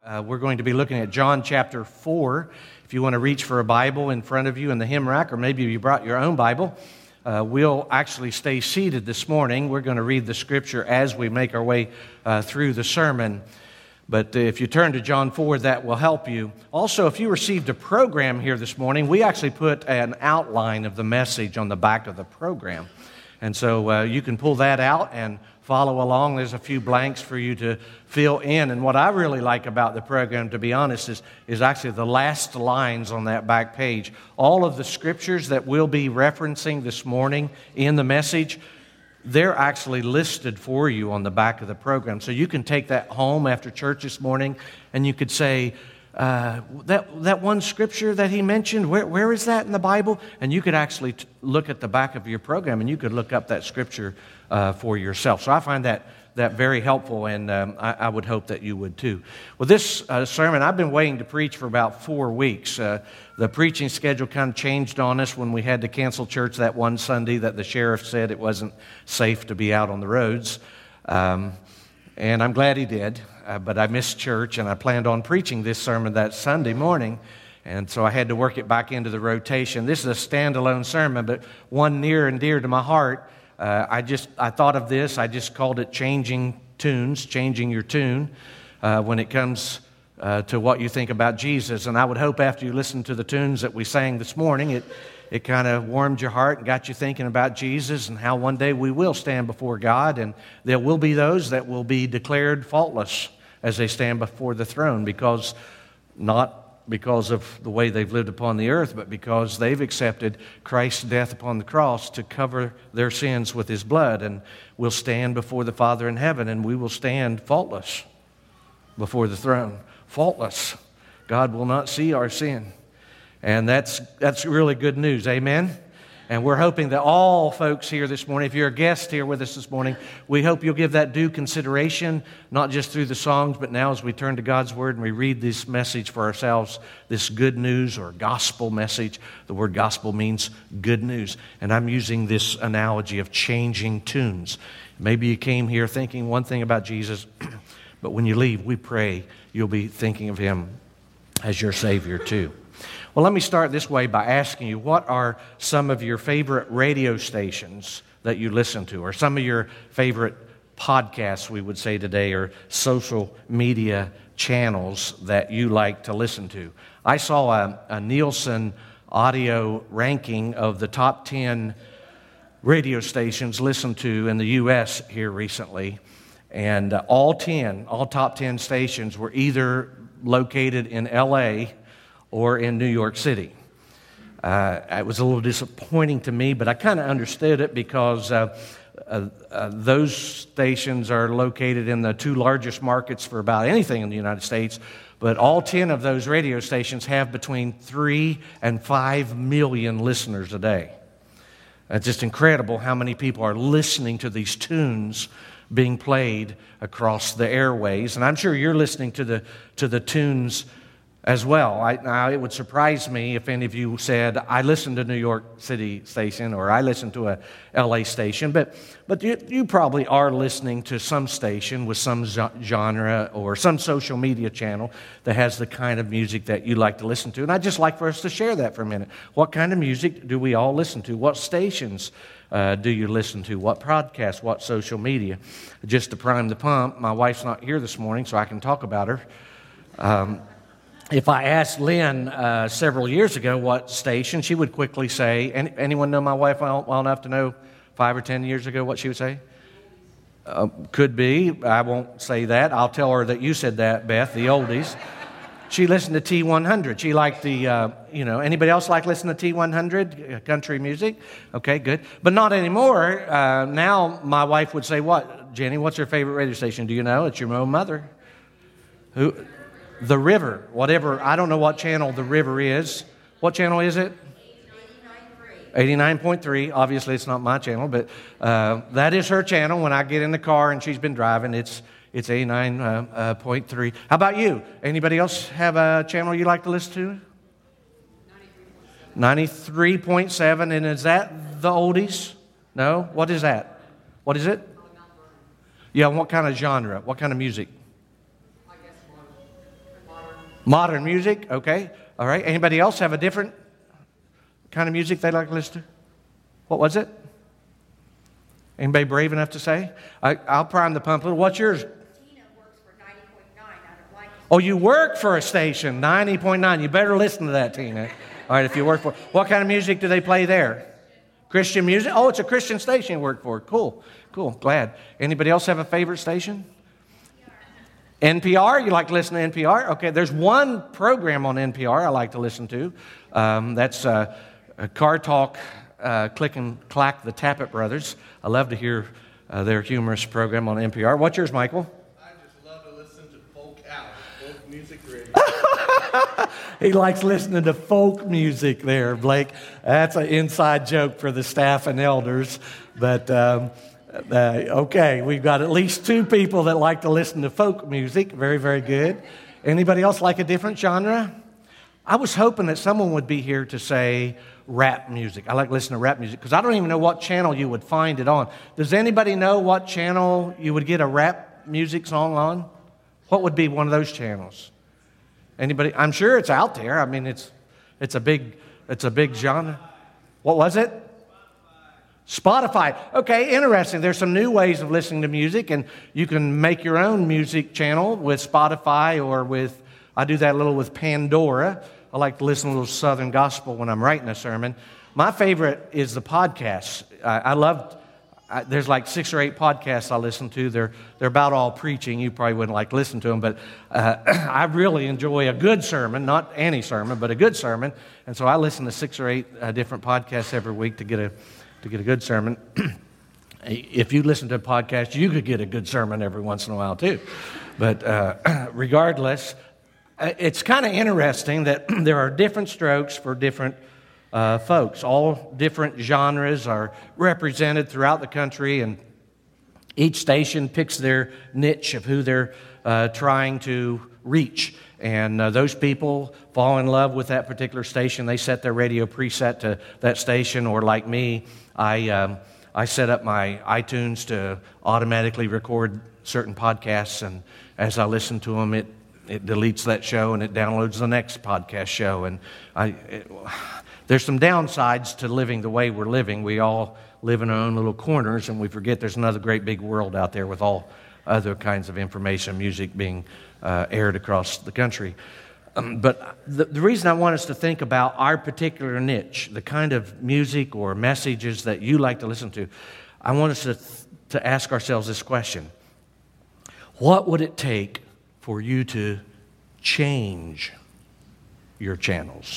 We're going to be looking at John chapter 4. If you want to reach for a Bible in front of you in the hymn rack, or maybe you brought your own Bible, we'll actually stay seated this morning. We're going to read the Scripture as we make our way through the sermon. But if you turn to John 4, that will help you. Also, if you received a program here this morning, we actually put an outline of the message on the back of the program. And so you can pull that out and follow along. There's a few blanks for you to fill in. And what I really like about the program, to be honest, is actually the last lines on that back page. All of the scriptures that we'll be referencing this morning in the message, they're actually listed for you on the back of the program. So you can take that home after church this morning and you could say, that one scripture that he mentioned, where is that in the Bible? And you could actually look at the back of your program and you could look up that scripture for yourself. So I find that very helpful, and I would hope that you would too. Well, this sermon, I've been waiting to preach for about 4 weeks. The preaching schedule kind of changed on us when we had to cancel church that one Sunday that the sheriff said it wasn't safe to be out on the roads. And I'm glad he did, but I missed church, and I planned on preaching this sermon that Sunday morning, and so I had to work it back into the rotation. This is a standalone sermon, but one near and dear to my heart. I thought of this. I just called it changing tunes, changing your tune when it comes to what you think about Jesus. And I would hope after you listen to the tunes that we sang this morning, it kind of warmed your heart and got you thinking about Jesus and how one day we will stand before God, and there will be those that will be declared faultless as they stand before the throne, not because of the way they've lived upon the earth, but because they've accepted Christ's death upon the cross to cover their sins with His blood, and will stand before the Father in heaven, and we will stand faultless before the throne. Faultless. God will not see our sin. And that's really good news. Amen? And we're hoping that all folks here this morning, if you're a guest here with us this morning, we hope you'll give that due consideration, not just through the songs, but now as we turn to God's Word and we read this message for ourselves, this good news or gospel message. The word gospel means good news. And I'm using this analogy of changing tunes. Maybe you came here thinking one thing about Jesus, but when you leave, we pray you'll be thinking of Him as your Savior too. Well, let me start this way by asking you, what are some of your favorite radio stations that you listen to, or some of your favorite podcasts, we would say today, or social media channels that you like to listen to? I saw a Nielsen audio ranking of the top 10 radio stations listened to in the U.S. here recently, and all top 10 stations were either located in L.A. or in New York City. It was a little disappointing to me, but I kind of understood it because those stations are located in the 2 largest markets for about anything in the United States, but all 10 of those radio stations have between 3 and 5 million listeners a day. It's just incredible how many people are listening to these tunes being played across the airways, and I'm sure you're listening to the tunes as well. Now, it would surprise me if any of you said, I listen to New York City station or I listen to a LA station, but you probably are listening to some station with some genre or some social media channel that has the kind of music that you like to listen to. And I'd just like for us to share that for a minute. What kind of music do we all listen to? What stations do you listen to? What podcasts? What social media? Just to prime the pump, my wife's not here this morning, so I can talk about her. If I asked Lynn several years ago what station, she would quickly say, anyone know my wife well enough to know 5 or 10 years ago what she would say? Could be. I won't say that. I'll tell her that you said that, Beth, the oldies. She listened to T100. She liked anybody else like listening to T100, country music? Okay, good. But not anymore. Now my wife would say, what? Jenny, what's your favorite radio station? Do you know? It's your own mother. Who? The River, whatever. I don't know what channel The River is. What channel is it? 89.3. Obviously, it's not my channel, but that is her channel. When I get in the car and she's been driving, it's 89.3. How about you? Anybody else have a channel you like to listen to? 93.7. And is that the oldies? No? What is that? What is it? Yeah, what kind of genre? What kind of music? Modern music, okay. All right. Anybody else have a different kind of music they like to listen to? What was it? Anybody brave enough to say? I'll prime the pump a little. What's yours? Tina works for 90.9 out of Lancaster. Oh, you work for a station, 90.9. You better listen to that, Tina. All right, if you work for... What kind of music do they play there? Christian music? Oh, it's a Christian station you work for. Cool. Glad. Anybody else have a favorite station? NPR? You like to listen to NPR? Okay, there's one program on NPR I like to listen to. That's Car Talk, Click and Clack, the Tappet Brothers. I love to hear their humorous program on NPR. What's yours, Michael? I just love to listen to folk music radio. He likes listening to folk music there, Blake. That's an inside joke for the staff and elders. But, okay, we've got at least two people that like to listen to folk music. Very, very good. Anybody else like a different genre? I was hoping that someone would be here to say rap music. I like to listen to rap music because I don't even know what channel you would find it on. Does anybody know what channel you would get a rap music song on? What would be one of those channels? Anybody? I'm sure it's out there. I mean, it's a big genre. What was it? Spotify. Okay, interesting. There's some new ways of listening to music, and you can make your own music channel with Spotify or with, I do that a little with Pandora. I like to listen to a little Southern gospel when I'm writing a sermon. My favorite is the podcasts. There's like 6 or 8 podcasts I listen to. They're about all preaching. You probably wouldn't like to listen to them, but I really enjoy a good sermon, not any sermon, but a good sermon. And so I listen to 6 or 8 different podcasts every week to get a good sermon. If you listen to a podcast, you could get a good sermon every once in a while too. But regardless, it's kind of interesting that there are different strokes for different folks. All different genres are represented throughout the country, and each station picks their niche of who they're trying to reach. And those people fall in love with that particular station. They set their radio preset to that station, or like me, I set up my iTunes to automatically record certain podcasts, and as I listen to them, it deletes that show and it downloads the next podcast show. And there's some downsides to living the way we're living. We all live in our own little corners, and we forget there's another great big world out there with all other kinds of information, music being aired across the country. But the reason I want us to think about our particular niche, the kind of music or messages that you like to listen to, I want us to ask ourselves this question. What would it take for you to change your channels?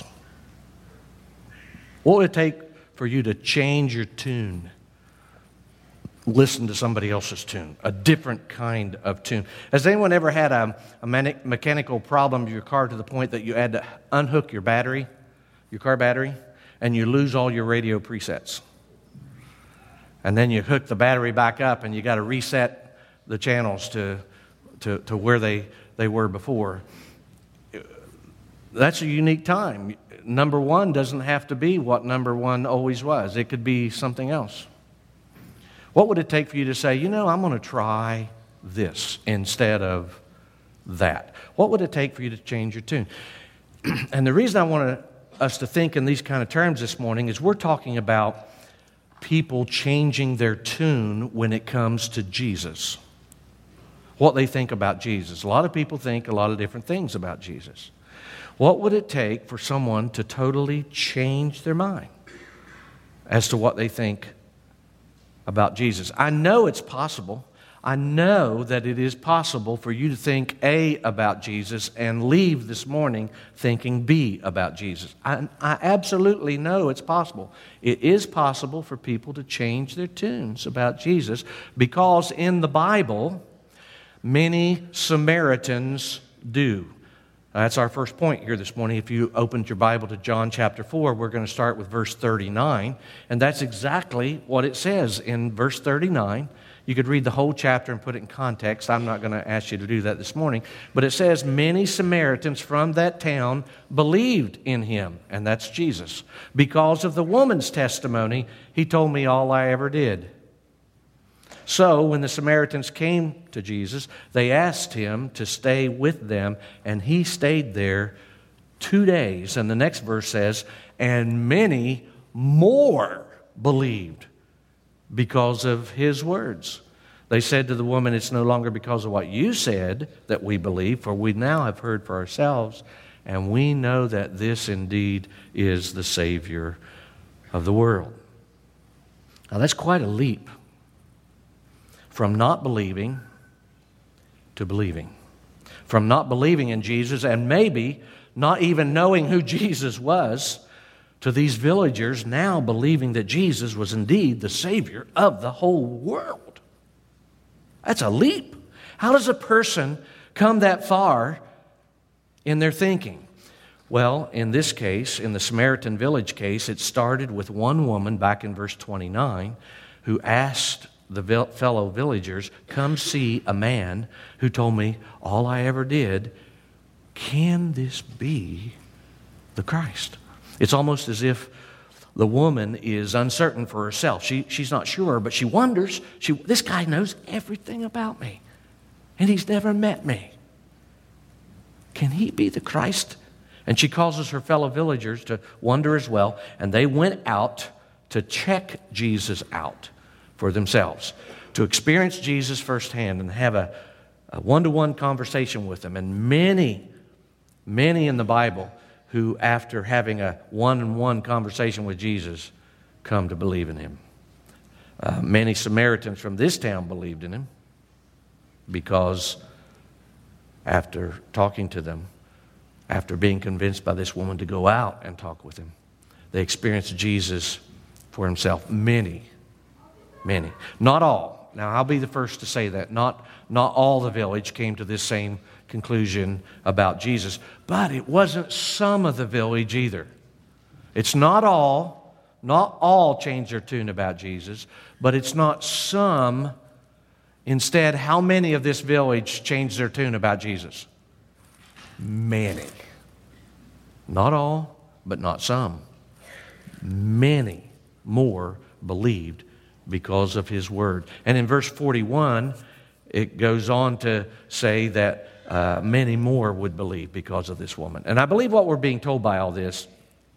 What would it take for you to change your tune? Listen to somebody else's tune, a different kind of tune. Has anyone ever had a mechanical problem with your car to the point that you had to unhook your battery, your car battery, and you lose all your radio presets? And then you hook the battery back up and you got to reset the channels to where they were before. That's a unique time. Number one doesn't have to be what number one always was. It could be something else. What would it take for you to say, I'm going to try this instead of that? What would it take for you to change your tune? And the reason I want us to think in these kind of terms this morning is we're talking about people changing their tune when it comes to Jesus. What they think about Jesus. A lot of people think a lot of different things about Jesus. What would it take for someone to totally change their mind as to what they think about Jesus? I know it's possible. I know that it is possible for you to think A about Jesus and leave this morning thinking B about Jesus. I absolutely know it's possible. It is possible for people to change their tunes about Jesus because in the Bible, many Samaritans do. That's our first point here this morning. If you opened your Bible to John chapter 4, we're going to start with verse 39. And that's exactly what it says in verse 39. You could read the whole chapter and put it in context. I'm not going to ask you to do that this morning. But it says, many Samaritans from that town believed in him, and that's Jesus. Because of the woman's testimony, he told me all I ever did. So when the Samaritans came to Jesus, they asked him to stay with them, and he stayed there 2 days. And the next verse says, and many more believed because of his words. They said to the woman, it's no longer because of what you said that we believe, for we now have heard for ourselves, and we know that this indeed is the Savior of the world. Now that's quite a leap from not believing to believing. From not believing in Jesus and maybe not even knowing who Jesus was, to these villagers now believing that Jesus was indeed the Savior of the whole world. That's a leap. How does a person come that far in their thinking? Well, in this case, in the Samaritan village case, it started with one woman back in verse 29 who asked the fellow villagers, come see a man who told me all I ever did. Can this be the Christ? It's almost as if the woman is uncertain for herself. She's not sure, but she wonders, this guy knows everything about me, and he's never met me. Can he be the Christ? And she causes her fellow villagers to wonder as well, and they went out to check Jesus out for themselves, to experience Jesus firsthand and have a one-to-one conversation with him. And many in the Bible who, after having a one-on-one conversation with Jesus, come to believe in him. Many Samaritans from this town believed in him because after talking to them, after being convinced by this woman to go out and talk with him, they experienced Jesus for himself. Many. Not all. Now, I'll be the first to say that. Not all the village came to this same conclusion about Jesus. But it wasn't some of the village either. It's not all changed their tune about Jesus, but it's not some. Instead, how many of this village changed their tune about Jesus? Many. Not all, but not some. Many more believed because of his word. And in verse 41, it goes on to say that many more would believe because of this woman. And I believe what we're being told by all this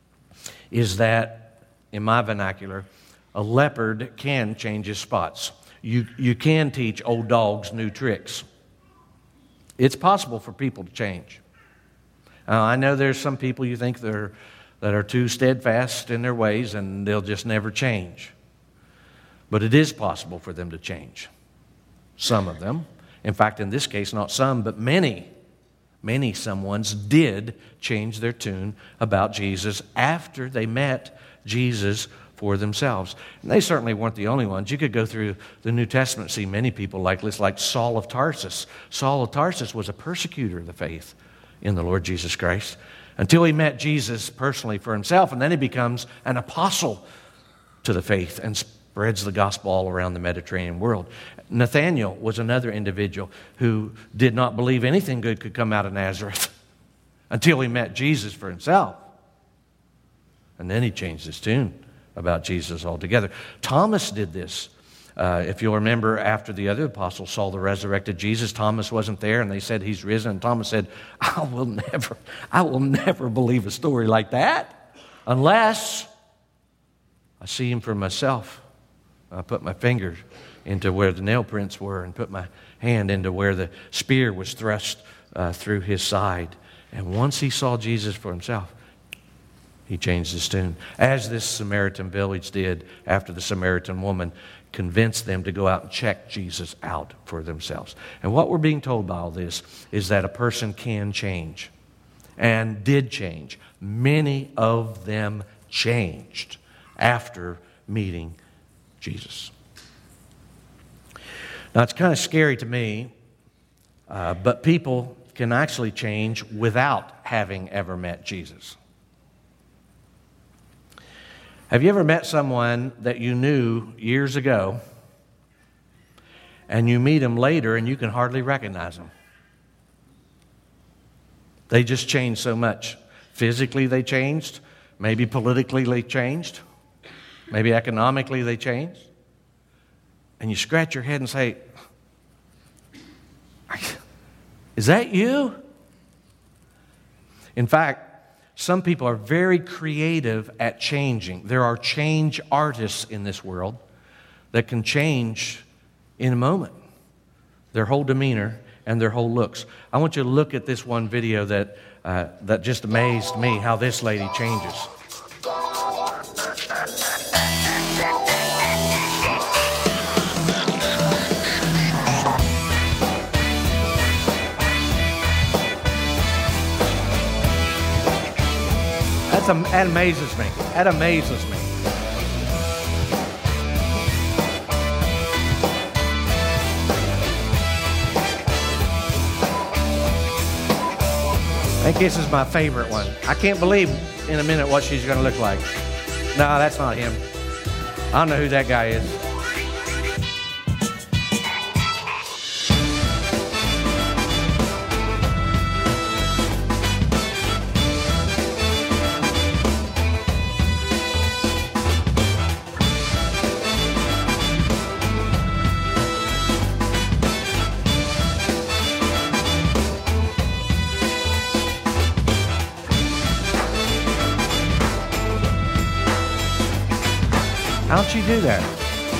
is that, in my vernacular, a leopard can change his spots. You can teach old dogs new tricks. It's possible for people to change. I know there's some people you think that are too steadfast in their ways and they'll just never change. But it is possible for them to change. Some of them. In fact, in this case, not some, but many someones did change their tune about Jesus after they met Jesus for themselves. And they certainly weren't the only ones. You could go through the New Testament and see many people like this, like Saul of Tarsus. Saul of Tarsus was a persecutor of the faith in the Lord Jesus Christ until he met Jesus personally for himself, and then he becomes an apostle to the faith and spreads the gospel all around the Mediterranean world. Nathanael was another individual who did not believe anything good could come out of Nazareth until he met Jesus for himself. And then he changed his tune about Jesus altogether. Thomas did this. If you'll remember, after the other apostles saw the resurrected Jesus, Thomas wasn't there, and they said he's risen. And Thomas said, I will never believe a story like that unless I see him for myself. I put my finger into where the nail prints were and put my hand into where the spear was thrust through his side. And once he saw Jesus for himself, he changed his tune, as this Samaritan village did after the Samaritan woman convinced them to go out and check Jesus out for themselves. And what we're being told by all this is that a person can change and did change. Many of them changed after meeting Jesus. Now, it's kind of scary to me, but people can actually change without having ever met Jesus. Have you ever met someone that you knew years ago, and you meet them later and you can hardly recognize them? They just changed so much. Physically they changed. Maybe politically they changed. Maybe economically they changed. and you scratch your head and say, is that you? In fact, some people are very creative at changing. There are change artists in this world that can change in a moment their whole demeanor and their whole looks. I want you to look at this one video that just amazed me, how this lady changes. That amazes me. That amazes me. I think this is my favorite one. I can't believe in a minute what she's going to look like. No, that's not him. I don't know who that guy is. How'd you do that?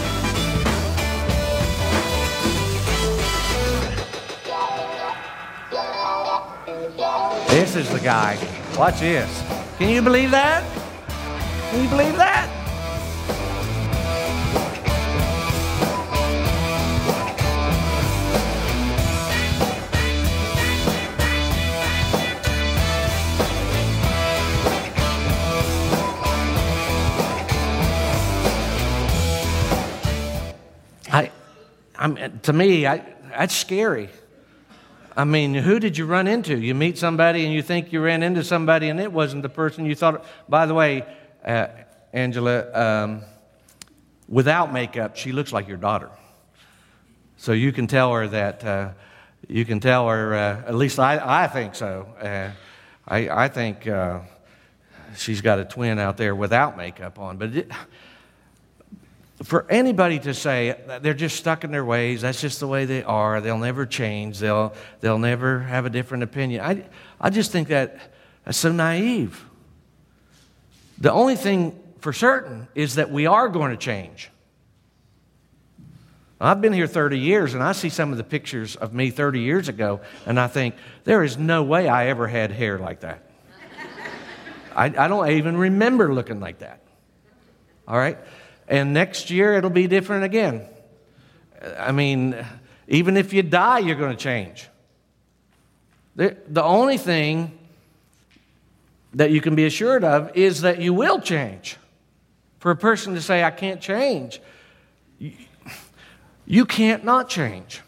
This is the guy. Watch this. Can you believe that? Can you believe that? To me, that's scary. I mean, who did you run into? You meet somebody and you think you ran into somebody and it wasn't the person you thought. By the way, Angela, without makeup, she looks like your daughter. So you can tell her that, at least I think so. I think she's got a twin out there without makeup on. But for anybody to say they're just stuck in their ways, that's just the way they are, they'll never change, they'll never have a different opinion, I just think that's so naive. The only thing for certain is that we are going to change. I've been here 30 years, and I see some of the pictures of me 30 years ago, and I think, there is no way I ever had hair like that. I don't even remember looking like that. All right? And next year, it'll be different again. I mean, even if you die, you're going to change. The only thing that you can be assured of is that you will change. For a person to say, I can't change, you can't not change.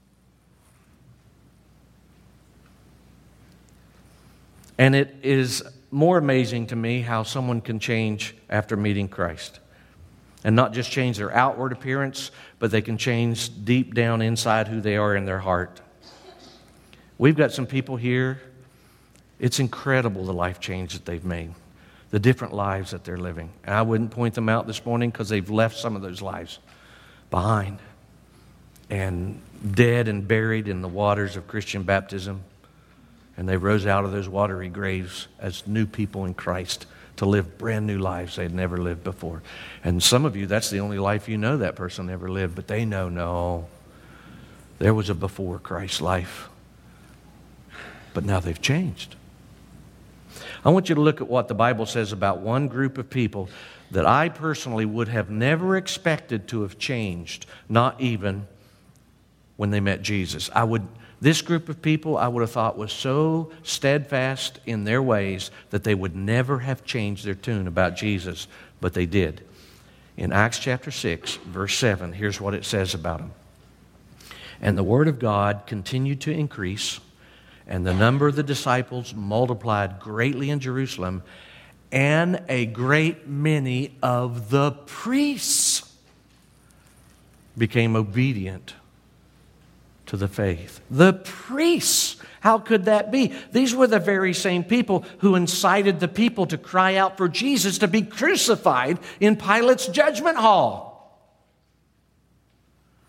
And it is more amazing to me how someone can change after meeting Christ. And not just change their outward appearance, but they can change deep down inside who they are in their heart. We've got some people here. It's incredible the life change that they've made, the different lives that they're living. And I wouldn't point them out this morning because they've left some of those lives behind and dead and buried in the waters of Christian baptism. And they rose out of those watery graves as new people in Christ, to live brand new lives they'd never lived before. And some of you, that's the only life you know that person ever lived, but they know, no, there was a before Christ life. But now they've changed. I want you to look at what the Bible says about one group of people that I personally would have never expected to have changed, not even when they met Jesus. This group of people I would have thought was so steadfast in their ways that they would never have changed their tune about Jesus, but they did. In Acts chapter 6, verse 7, here's what it says about them. And the word of God continued to increase, and the number of the disciples multiplied greatly in Jerusalem, and a great many of the priests became obedient to the faith. The priests, how could that be? These were the very same people who incited the people to cry out for Jesus to be crucified in Pilate's judgment hall.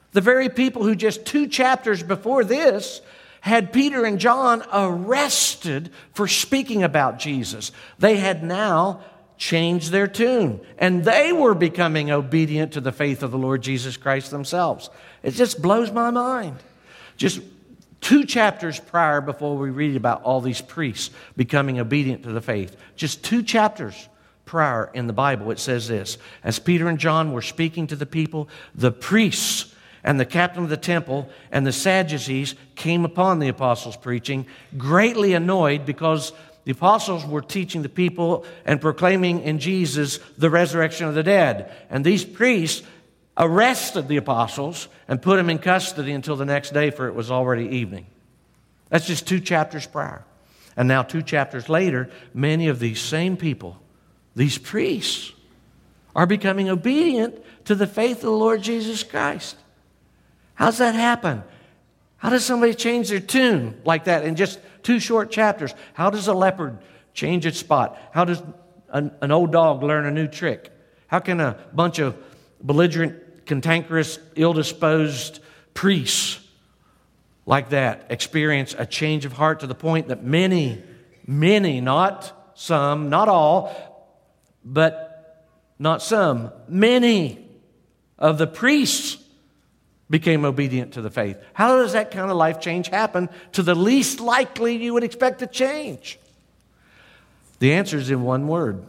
The very people who just 2 chapters before this had Peter and John arrested for speaking about Jesus. They had now changed their tune, and they were becoming obedient to the faith of the Lord Jesus Christ themselves. It just blows my mind. Just 2 chapters prior, before we read about all these priests becoming obedient to the faith, just 2 chapters prior in the Bible, it says this: as Peter and John were speaking to the people, the priests and the captain of the temple and the Sadducees came upon the apostles' preaching, greatly annoyed because the apostles were teaching the people and proclaiming in Jesus the resurrection of the dead. And these priests arrested the apostles and put them in custody until the next day, for it was already evening. That's just 2 chapters prior. And now 2 chapters later, many of these same people, these priests, are becoming obedient to the faith of the Lord Jesus Christ. How's that happen? How does somebody change their tune like that in just 2 short chapters? How does a leopard change its spot? How does an old dog learn a new trick? How can a bunch of belligerent, cantankerous, ill-disposed priests like that experience a change of heart to the point that many, not some, not all, but not some, many of the priests became obedient to the faith? How does that kind of life change happen to the least likely you would expect to change? The answer is in one word: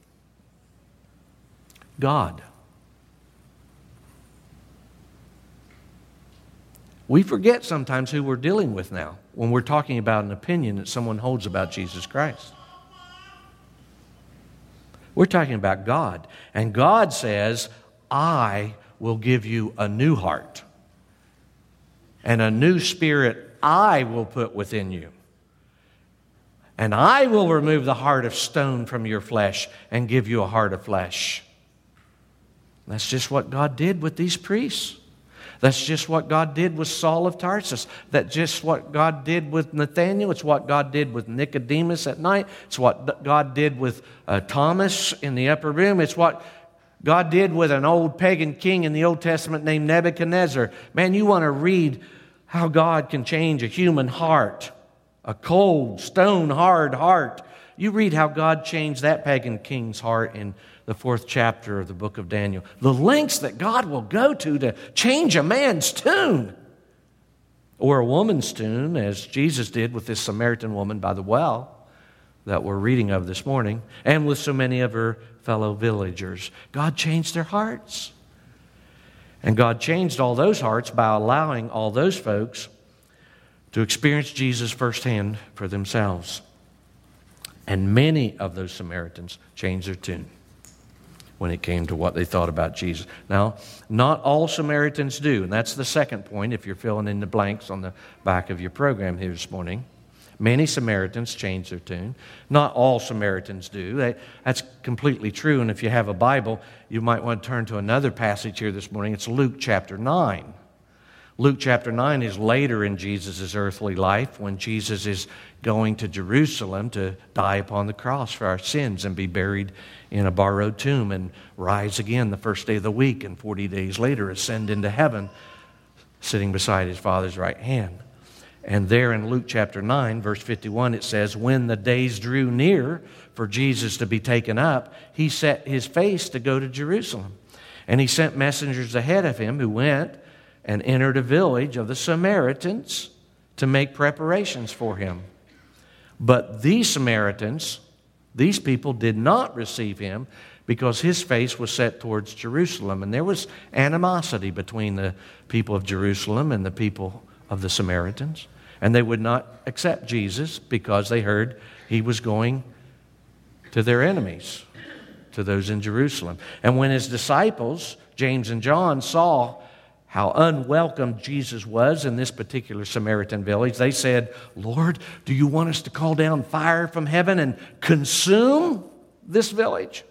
God. We forget sometimes who we're dealing with now when we're talking about an opinion that someone holds about Jesus Christ. We're talking about God. And God says, I will give you a new heart. And a new spirit I will put within you. And I will remove the heart of stone from your flesh and give you a heart of flesh. That's just what God did with these priests. That's just what God did with Saul of Tarsus. That's just what God did with Nathanael. It's what God did with Nicodemus at night. It's what God did with Thomas in the upper room. It's what God did with an old pagan king in the Old Testament named Nebuchadnezzar. Man, you want to read how God can change a human heart, a cold, stone-hard heart. You read how God changed that pagan king's heart in the 4th chapter of the book of Daniel. The lengths that God will go to change a man's tune, or a woman's tune, as Jesus did with this Samaritan woman by the well that we're reading of this morning, and with so many of her fellow villagers. God changed their hearts. And God changed all those hearts by allowing all those folks to experience Jesus firsthand for themselves. And many of those Samaritans changed their tune when it came to what they thought about Jesus. Now, not all Samaritans do, and that's the second point if you're filling in the blanks on the back of your program here this morning. Many Samaritans change their tune. Not all Samaritans do. That's completely true, and if you have a Bible, you might want to turn to another passage here this morning. It's Luke chapter 9. Luke chapter 9 is later in Jesus' earthly life when Jesus is going to Jerusalem to die upon the cross for our sins and be buried in a borrowed tomb and rise again the first day of the week, and 40 days later ascend into heaven, sitting beside his Father's right hand. And there in Luke chapter 9, verse 51, it says, when the days drew near for Jesus to be taken up, he set his face to go to Jerusalem. And he sent messengers ahead of him who went and entered a village of the Samaritans to make preparations for him. But these Samaritans, these people did not receive him because his face was set towards Jerusalem. And there was animosity between the people of Jerusalem and the people of the Samaritans. And they would not accept Jesus because they heard he was going to their enemies, to those in Jerusalem. And when his disciples, James and John, saw how unwelcome Jesus was in this particular Samaritan village, they said, Lord, do you want us to call down fire from heaven and consume this village?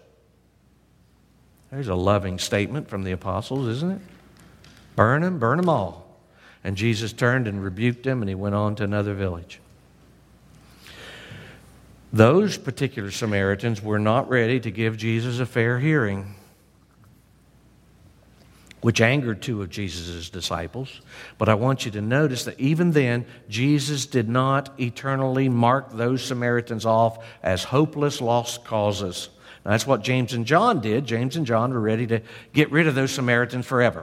There's a loving statement from the apostles, isn't it? Burn them all. And Jesus turned and rebuked them, and he went on to another village. Those particular Samaritans were not ready to give Jesus a fair hearing. which angered two of Jesus' disciples. But I want you to notice that even then, Jesus did not eternally mark those Samaritans off as hopeless, lost causes. Now, that's what James and John did. James and John were ready to get rid of those Samaritans forever.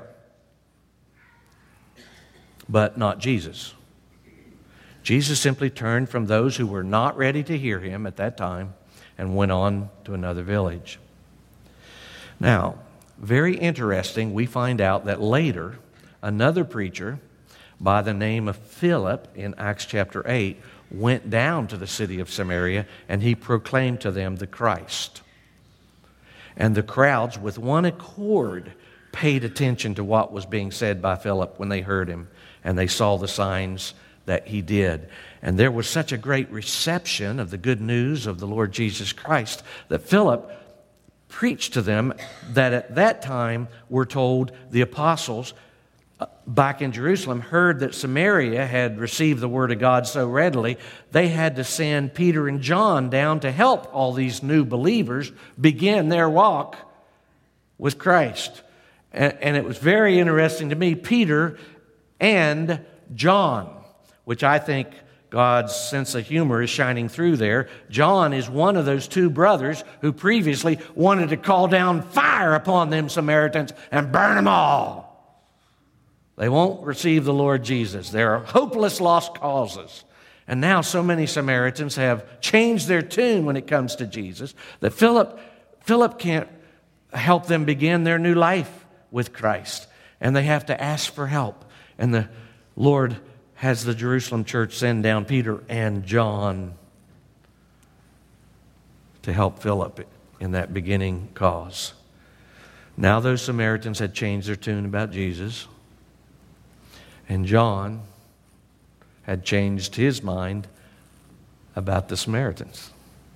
But not Jesus. Jesus simply turned from those who were not ready to hear him at that time and went on to another village. Now, very interesting, we find out that later, another preacher by the name of Philip in Acts chapter 8 went down to the city of Samaria and he proclaimed to them the Christ. And the crowds, with one accord, paid attention to what was being said by Philip when they heard him and they saw the signs that he did. And there was such a great reception of the good news of the Lord Jesus Christ that Philip preached to them that at that time, we're told, the apostles back in Jerusalem heard that Samaria had received the word of God so readily, they had to send Peter and John down to help all these new believers begin their walk with Christ. And it was very interesting to me, Peter and John, which I think God's sense of humor is shining through there. John is one of those two brothers who previously wanted to call down fire upon them Samaritans and burn them all. They won't receive the Lord Jesus. They're hopeless lost causes. And now so many Samaritans have changed their tune when it comes to Jesus that Philip can't help them begin their new life with Christ. And they have to ask for help. And the Lord has the Jerusalem church send down Peter and John to help Philip in that beginning cause. Now those Samaritans had changed their tune about Jesus, and John had changed his mind about the Samaritans.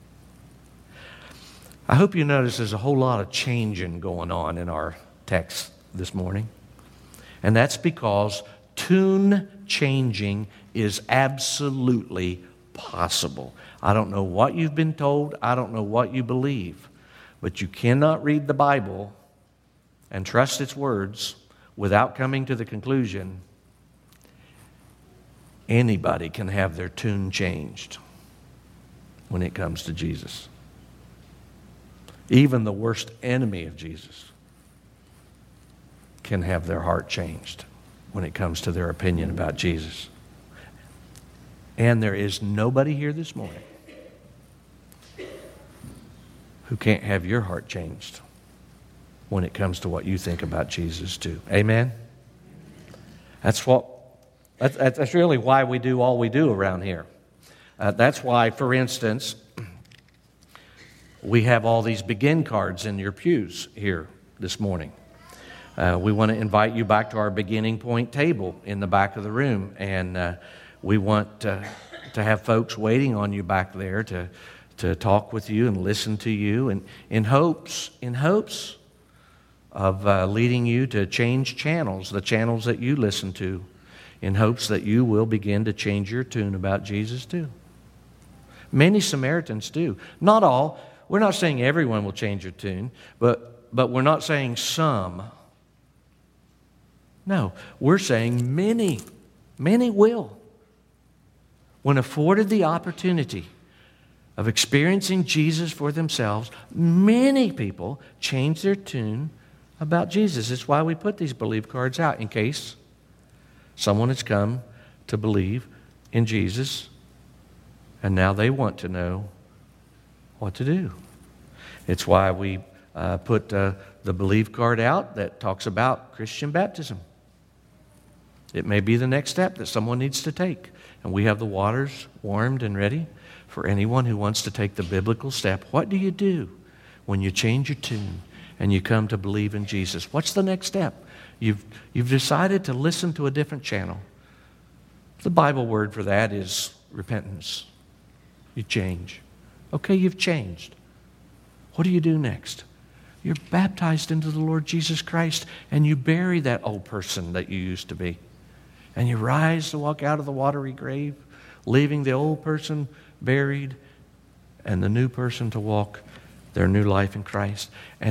I hope you notice there's a whole lot of changing going on in our text this morning, and that's because tune changing is absolutely possible. I don't know what you've been told. I don't know what you believe. But you cannot read the Bible and trust its words without coming to the conclusion anybody can have their tune changed when it comes to Jesus. Even the worst enemy of Jesus can have their heart changed when it comes to their opinion about Jesus. And there is nobody here this morning who can't have your heart changed when it comes to what you think about Jesus too. Amen? That's really why we do all we do around here. That's why, for instance, we have all these begin cards in your pews here this morning. We want to invite you back to our beginning point table in the back of the room, and we want to have folks waiting on you back there to talk with you and listen to you, and in hopes of leading you to change channels, the channels that you listen to, in hopes that you will begin to change your tune about Jesus too. Many Samaritans do. Not all. We're not saying everyone will change your tune, but we're not saying some. No, we're saying many will. When afforded the opportunity of experiencing Jesus for themselves, many people change their tune about Jesus. It's why we put these believe cards out, in case someone has come to believe in Jesus and now they want to know what to do. It's why we put the believe card out that talks about Christian baptism. It may be the next step that someone needs to take. And we have the waters warmed and ready for anyone who wants to take the biblical step. What do you do when you change your tune and you come to believe in Jesus? What's the next step? You've decided to listen to a different channel. The Bible word for that is repentance. You change. Okay, you've changed. What do you do next? You're baptized into the Lord Jesus Christ, and you bury that old person that you used to be. And you rise to walk out of the watery grave, leaving the old person buried and the new person to walk their new life in Christ. And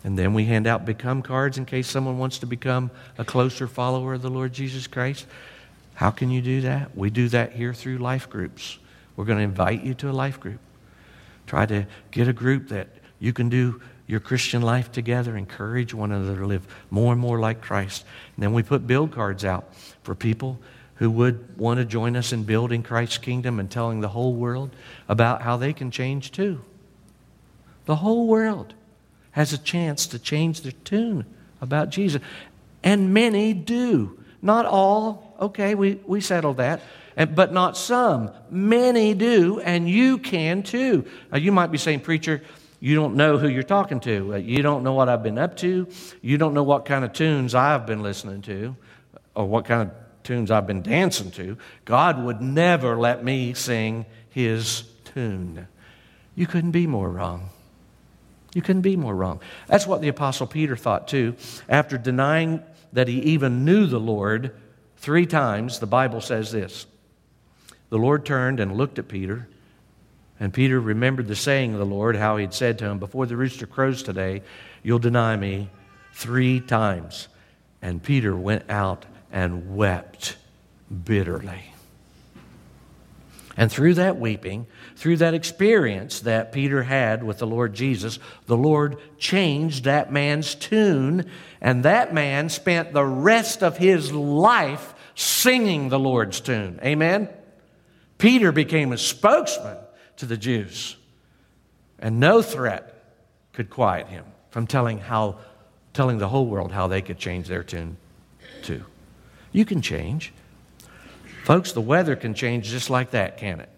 And then we hand out become cards in case someone wants to become a closer follower of the Lord Jesus Christ. How can you do that? We do that here through life groups. We're going to invite you to a life group. Try to get a group that you can do your Christian life together, encourage one another to live more and more like Christ. And then we put build cards out for people who would want to join us in building Christ's kingdom and telling the whole world about how they can change too. The whole world has a chance to change their tune about Jesus. And many do. Not all. Okay, we settled that. But not some. Many do, and you can too. Now, you might be saying, preacher, you don't know who you're talking to. You don't know what I've been up to. You don't know what kind of tunes I've been listening to or what kind of tunes I've been dancing to. God would never let me sing His tune. You couldn't be more wrong. You couldn't be more wrong. That's what the Apostle Peter thought too. After denying that he even knew the Lord 3 times, the Bible says this. The Lord turned and looked at Peter, and Peter remembered the saying of the Lord, how He had said to him, before the rooster crows today, you'll deny me 3 times. And Peter went out and wept bitterly. And through that weeping, through that experience that Peter had with the Lord Jesus, the Lord changed that man's tune, and that man spent the rest of his life singing the Lord's tune. Amen? Peter became a spokesman to the Jews, and no threat could quiet him from telling the whole world how they could change their tune too. You can change. Folks, the weather can change just like that, can't it?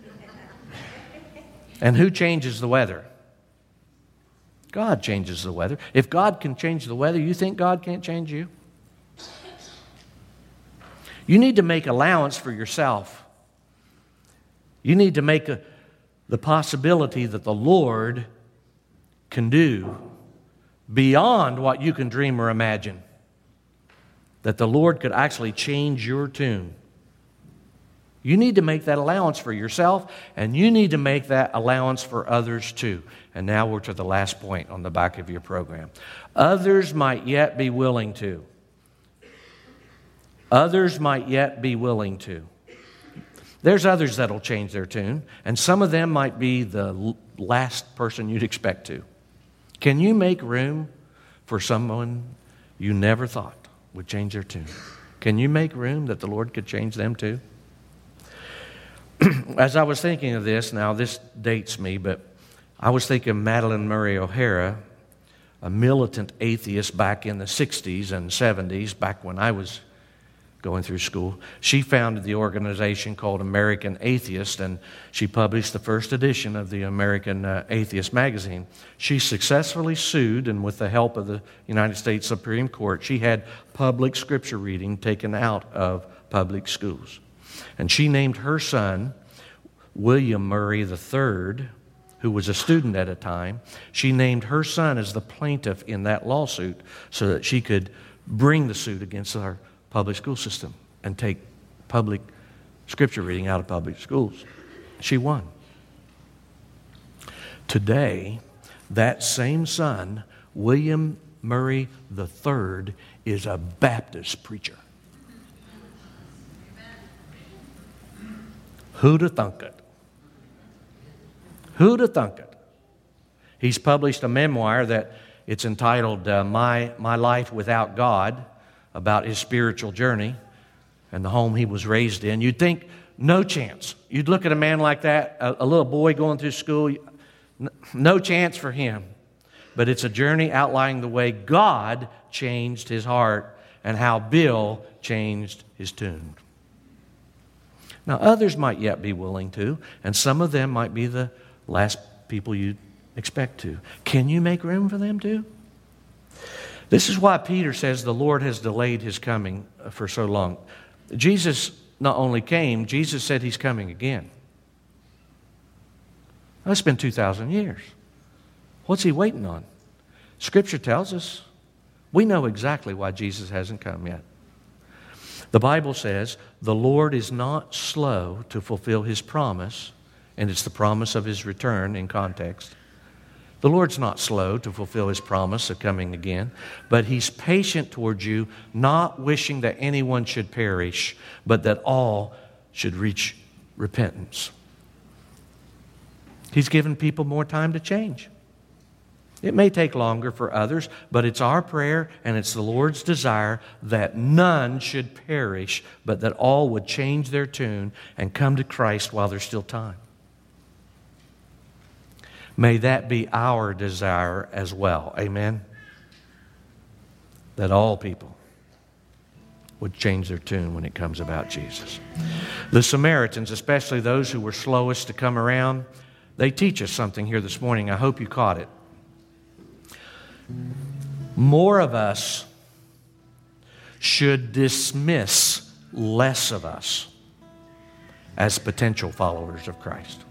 And who changes the weather? God changes the weather. If God can change the weather, you think God can't change you? You need to make allowance for yourself. You need to make the possibility that the Lord can do beyond what you can dream or imagine. That the Lord could actually change your tune. You need to make that allowance for yourself, and you need to make that allowance for others too. And now we're to the last point on the back of your program. Others might yet be willing to. Others might yet be willing to. There's others that'll change their tune, and some of them might be the last person you'd expect to. Can you make room for someone you never thought would change their tune? Can you make room that the Lord could change them too? As I was thinking of this, now this dates me, but I was thinking of Madalyn Murray O'Hara, a militant atheist back in the 60s and 70s, back when I was going through school. She founded the organization called American Atheist, and she published the first edition of the American Atheist magazine. She successfully sued, and with the help of the United States Supreme Court, she had public scripture reading taken out of public schools. And she named her son, William Murray III, who was a student at a time. She named her son as the plaintiff in that lawsuit so that she could bring the suit against our public school system and take public scripture reading out of public schools. She won. Today, that same son, William Murray III, is a Baptist preacher. Who'd have thunk it? Who'd have thunk it? He's published a memoir that it's entitled My Life Without God, about his spiritual journey and the home he was raised in. You'd think, no chance. You'd look at a man like that, a little boy going through school, no chance for him. But it's a journey outlining the way God changed his heart and how Bill changed his tune. Now, others might yet be willing to, and some of them might be the last people you'd expect to. Can you make room for them too? This is why Peter says the Lord has delayed his coming for so long. Jesus not only came, Jesus said he's coming again. That's been 2,000 years. What's he waiting on? Scripture tells us. We know exactly why Jesus hasn't come yet. The Bible says the Lord is not slow to fulfill his promise, and it's the promise of his return in context, The Lord's not slow to fulfill His promise of coming again, but He's patient towards you, not wishing that anyone should perish, but that all should reach repentance. He's given people more time to change. It may take longer for others, but it's our prayer and it's the Lord's desire that none should perish, but that all would change their tune and come to Christ while there's still time. May that be our desire as well. Amen? That all people would change their tune when it comes about Jesus. The Samaritans, especially those who were slowest to come around, they teach us something here this morning. I hope you caught it. More of us should dismiss less of us as potential followers of Christ.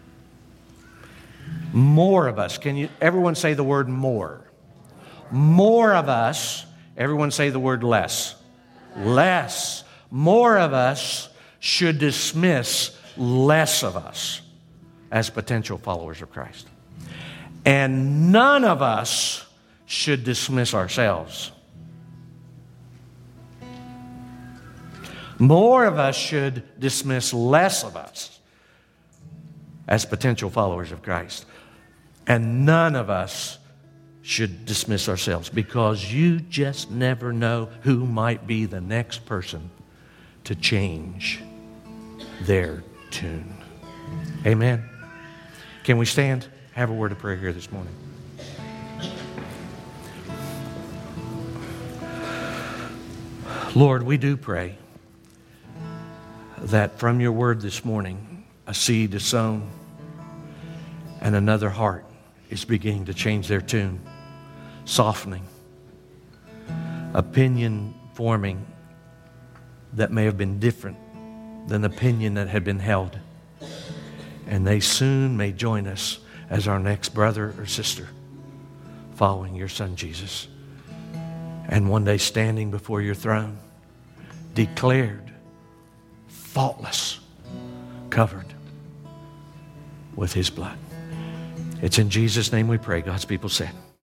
More of us. Can you, everyone say the word more? More of us. Everyone say the word less. Less. More of us should dismiss less of us as potential followers of Christ. And none of us should dismiss ourselves. More of us should dismiss less of us as potential followers of Christ. And none of us should dismiss ourselves, because you just never know who might be the next person to change their tune. Amen. Can we stand? Have a word of prayer here this morning. Lord, we do pray that from your word this morning, a seed is sown and another heart is beginning to change their tune, softening, opinion forming that may have been different than the opinion that had been held. And they soon may join us as our next brother or sister following your Son Jesus. And one day standing before your throne, declared faultless, covered with His blood. It's in Jesus' name we pray. God's people said.